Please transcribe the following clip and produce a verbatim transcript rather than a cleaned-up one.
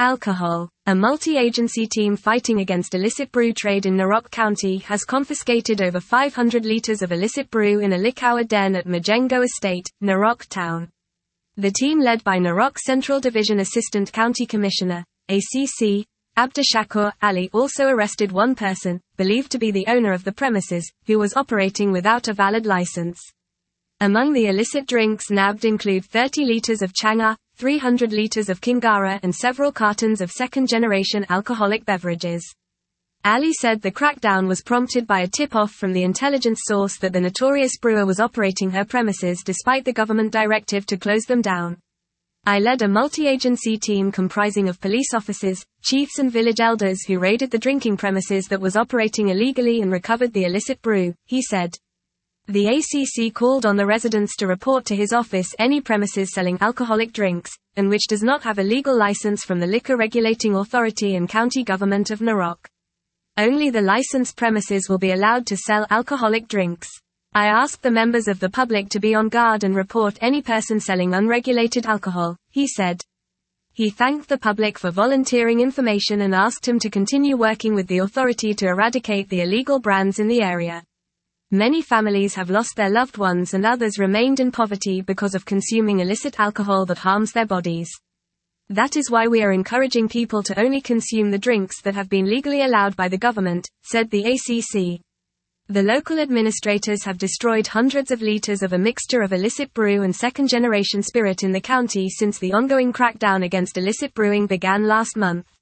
Alcohol. A multi-agency team fighting against illicit brew trade in Narok County has confiscated over five hundred liters of illicit brew in a liquor den at Majengo Estate, Narok Town. The team, led by Narok Central Division Assistant County Commissioner, A C C, Abdishakur Ali, also arrested one person, believed to be the owner of the premises, who was operating without a valid license. Among the illicit drinks nabbed include thirty liters of Changa, three hundred liters of Kingara and several cartons of second-generation alcoholic beverages. Ali said the crackdown was prompted by a tip-off from the intelligence source that the notorious brewer was operating her premises despite the government directive to close them down. I led a multi-agency team comprising of police officers, chiefs and village elders who raided the drinking premises that was operating illegally and recovered the illicit brew, he said. The A C C called on the residents to report to his office any premises selling alcoholic drinks, and which does not have a legal license from the Liquor Regulating Authority and County Government of Narok. Only the licensed premises will be allowed to sell alcoholic drinks. I asked the members of the public to be on guard and report any person selling unregulated alcohol, he said. He thanked the public for volunteering information and asked him to continue working with the authority to eradicate the illegal brands in the area. Many families have lost their loved ones and others remained in poverty because of consuming illicit alcohol that harms their bodies. That is why we are encouraging people to only consume the drinks that have been legally allowed by the government, said the A C C. The local administrators have destroyed hundreds of liters of a mixture of illicit brew and second-generation spirit in the county since the ongoing crackdown against illicit brewing began last month.